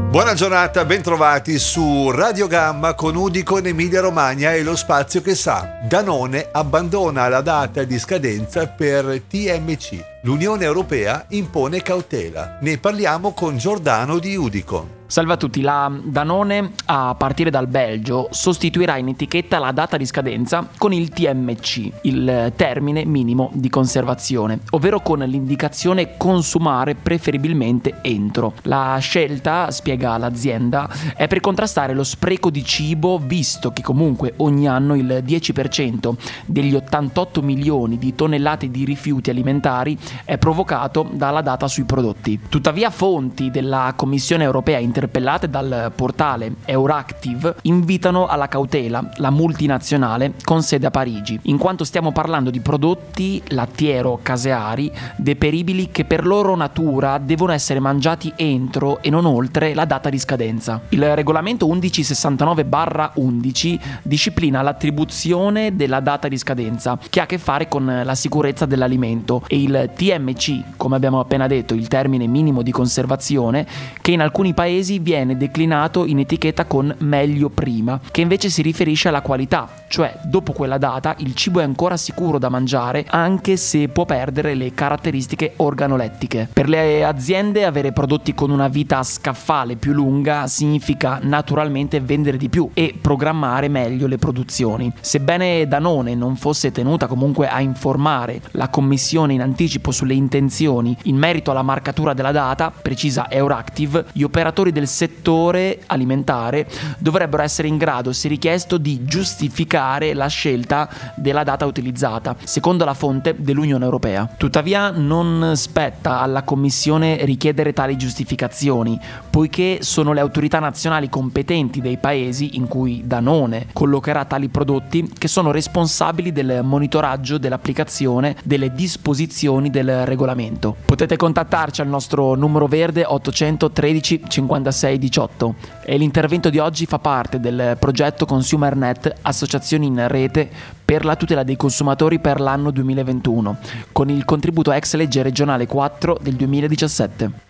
Buona giornata, bentrovati su Radio Gamma con Udico in Emilia Romagna e lo spazio che sa. Danone abbandona la data di scadenza per TMC. L'Unione Europea impone cautela. Ne parliamo con Giordano di Udico. Salve a tutti, la Danone a partire dal Belgio sostituirà in etichetta la data di scadenza con il TMC, il termine minimo di conservazione, ovvero con l'indicazione consumare preferibilmente entro. La scelta, spiega l'azienda, è per contrastare lo spreco di cibo, visto che comunque ogni anno il 10% degli 88 milioni di tonnellate di rifiuti alimentari è provocato dalla data sui prodotti. Tuttavia fonti della Commissione Europea interpellate dal portale Euractiv invitano alla cautela la multinazionale con sede a Parigi, in quanto stiamo parlando di prodotti lattiero-caseari deperibili che per loro natura devono essere mangiati entro e non oltre la data di scadenza. Il regolamento 1169/11 disciplina l'attribuzione della data di scadenza, che ha a che fare con la sicurezza dell'alimento, e il TMC, come abbiamo appena detto, il termine minimo di conservazione, che in alcuni paesi viene declinato in etichetta con meglio prima, che invece si riferisce alla qualità, cioè dopo quella data il cibo è ancora sicuro da mangiare anche se può perdere le caratteristiche organolettiche. Per le aziende avere prodotti con una vita scaffale più lunga significa naturalmente vendere di più e programmare meglio le produzioni. Sebbene Danone non fosse tenuta comunque a informare la Commissione in anticipo sulle intenzioni in merito alla marcatura della data, precisa Euractiv, gli operatori del settore alimentare dovrebbero essere in grado, se richiesto, di giustificare la scelta della data utilizzata, secondo la fonte dell'Unione Europea. Tuttavia non spetta alla Commissione richiedere tali giustificazioni, poiché sono le autorità nazionali competenti dei paesi in cui Danone collocherà tali prodotti che sono responsabili del monitoraggio dell'applicazione delle disposizioni del regolamento. Potete contattarci al nostro numero verde 813 56 18 e l'intervento di oggi fa parte del progetto ConsumerNet, associazioni in rete per la tutela dei consumatori per l'anno 2021, con il contributo ex legge regionale 4 del 2017.